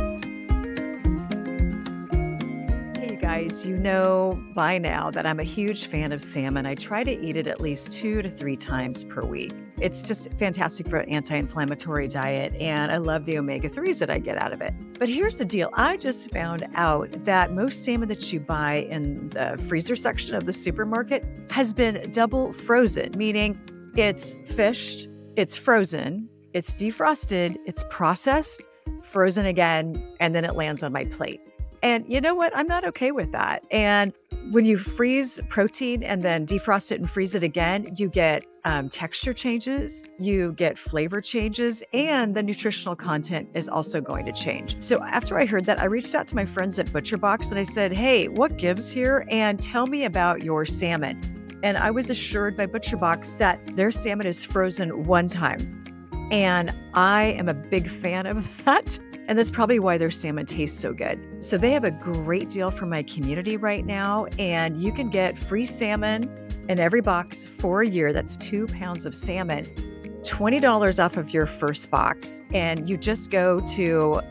Speaker 1: Hey, you guys, you know by now that I'm a huge fan of salmon. I try to eat it at least 2 to 3 times per week. It's just fantastic for an anti-inflammatory diet, and I love the omega-3s that I get out of it. But here's the deal. I just found out that most salmon that you buy in the freezer section of the supermarket has been double frozen, meaning it's fished, it's frozen, it's defrosted, it's processed, frozen again, and then it lands on my plate. And you know what? I'm not okay with that. And when you freeze protein and then defrost it and freeze it again, you get texture changes, you get flavor changes, and the nutritional content is also going to change. So after I heard that, I reached out to my friends at ButcherBox and I said, hey, what gives here? And tell me about your salmon. And I was assured by ButcherBox that their salmon is frozen one time. And I am a big fan of that. And that's probably why their salmon tastes so good. So they have a great deal for my community right now. And you can get free salmon in every box for a year. That's 2 pounds of salmon, $20 off of your first box. And you just go to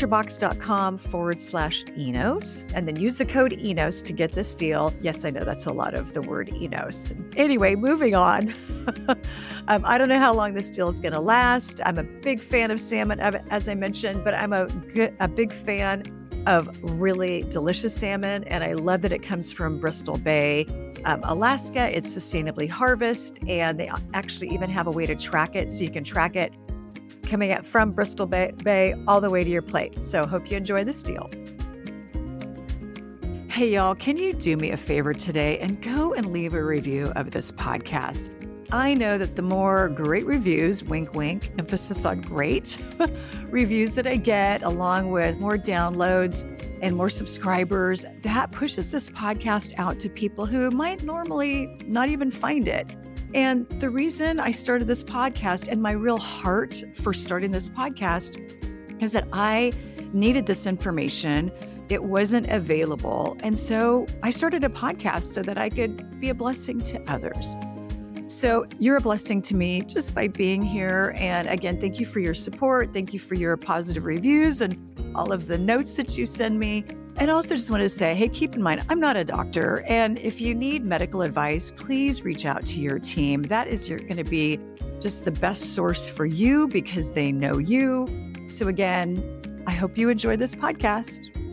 Speaker 1: butcherbox.com/Enos and then use the code Enos to get this deal. Yes, I know that's a lot of the word Enos. Anyway, moving on. I don't know how long this deal is going to last. I'm a big fan of salmon, as I mentioned, but I'm a big fan of really delicious salmon. And I love that it comes from Bristol Bay, Alaska. It's sustainably harvested, and they actually even have a way to track it. So you can track it coming up from Bristol Bay all the way to your plate. So hope you enjoy this deal. Hey, y'all, can you do me a favor today and go and leave a review of this podcast? I know that the more great reviews, wink, wink, emphasis on great, reviews that I get, along with more downloads and more subscribers, that pushes this podcast out to people who might normally not even find it. And the reason I started this podcast and my real heart for starting this podcast is that I needed this information. It wasn't available. And so I started a podcast so that I could be a blessing to others. So you're a blessing to me just by being here. And again, thank you for your support. Thank you for your positive reviews and all of the notes that you send me. And also just wanted to say, hey, keep in mind, I'm not a doctor. And if you need medical advice, please reach out to your team. That is going to be just the best source for you because they know you. So again, I hope you enjoy this podcast.